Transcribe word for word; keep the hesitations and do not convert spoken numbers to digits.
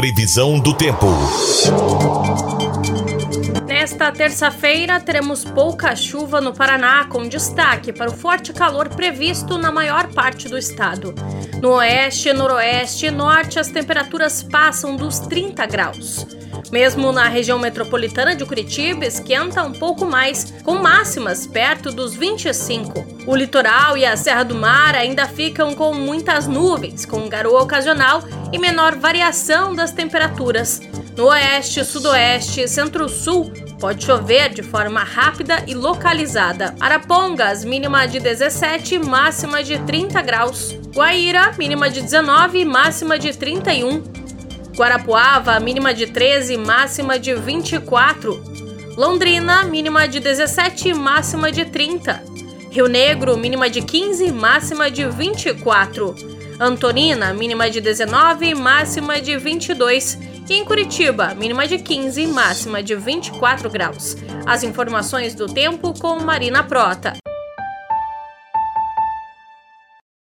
Previsão do tempo. Nesta terça-feira, teremos pouca chuva no Paraná, com destaque para o forte calor previsto na maior parte do estado. No oeste, noroeste e norte, as temperaturas passam dos trinta graus. Mesmo na região metropolitana de Curitiba, esquenta um pouco mais, com máximas perto dos vinte e cinco. O litoral e a Serra do Mar ainda ficam com muitas nuvens, com garoa ocasional e menor variação das temperaturas. No oeste, sudoeste e centro-sul, pode chover de forma rápida e localizada. Arapongas, mínima de dezessete, máxima de trinta graus. Guaíra, mínima de dezenove, máxima de trinta e um. Guarapuava, mínima de treze, máxima de vinte e quatro. Londrina, mínima de dezessete, máxima de trinta. Rio Negro, mínima de quinze, máxima de vinte e quatro. Antonina, mínima de dezenove, máxima de vinte e dois. E em Curitiba, mínima de quinze, máxima de vinte e quatro graus. As informações do tempo com Marina Prota.